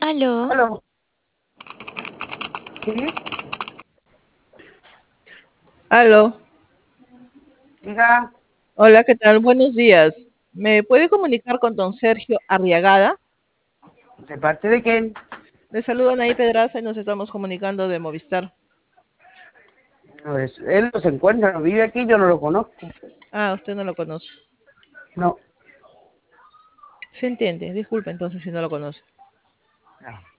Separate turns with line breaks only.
Aló,
Aló, ¿sí?
Aló,
Diga,
hola, ¿qué tal? Buenos días. ¿Me puede comunicar con don Sergio Arriagada?
¿de parte de quién?
Le saludan ahí Pedraza y nos estamos comunicando de Movistar.
Pues él no se encuentra, no vive aquí, yo no lo conozco.
Ah, usted no lo conoce.
No.
Se entiende, disculpe entonces si no lo conoce.
No.